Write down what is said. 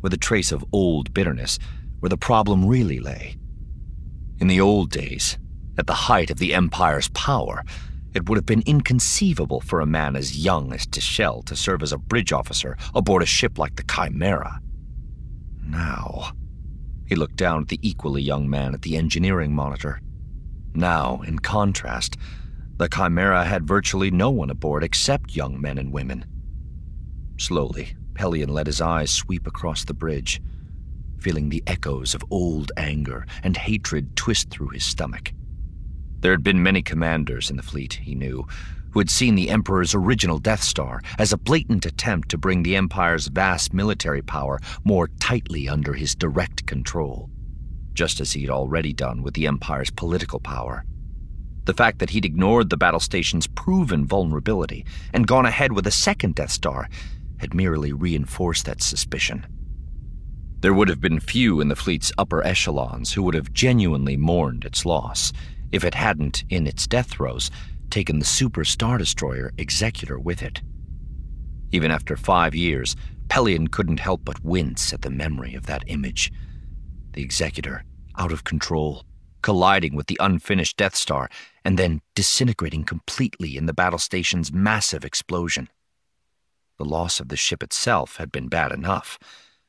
with a trace of old bitterness, where the problem really lay. In the old days, at the height of the Empire's power, it would have been inconceivable for a man as young as Tichel to serve as a bridge officer aboard a ship like the Chimera. Now, he looked down at the equally young man at the engineering monitor. Now, in contrast, the Chimera had virtually no one aboard except young men and women. Slowly, Pelion let his eyes sweep across the bridge, feeling the echoes of old anger and hatred twist through his stomach. There had been many commanders in the fleet, he knew, who had seen the Emperor's original Death Star as a blatant attempt to bring the Empire's vast military power more tightly under his direct control, just as he'd already done with the Empire's political power. The fact that he'd ignored the battle station's proven vulnerability and gone ahead with a second Death Star had merely reinforced that suspicion. There would have been few in the fleet's upper echelons who would have genuinely mourned its loss if it hadn't, in its death throes, taken the Super Star Destroyer Executor with it. Even after 5 years, Pelion couldn't help but wince at the memory of that image. The Executor, out of control, colliding with the unfinished Death Star, and then disintegrating completely in the battle station's massive explosion. The loss of the ship itself had been bad enough,